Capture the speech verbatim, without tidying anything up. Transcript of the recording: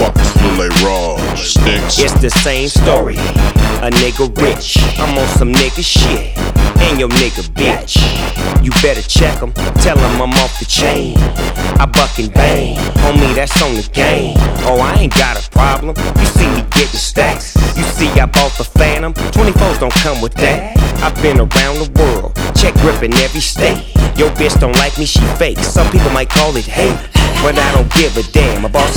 Motherfuckers feel like raw sticks. It's the same story. A nigga rich, I'm on some nigga shit, and your nigga bitch. You better check him, tell him I'm off the chain. I buck and bang, homie, that's on the game. Oh, I ain't got a problem, you see me getting stacks. You see I bought the Phantom, twenty-fours don't come with that. I've been around the world, check gripping every state. Your bitch don't like me, she fake, some people might call it hate, but I don't give a damn. A boss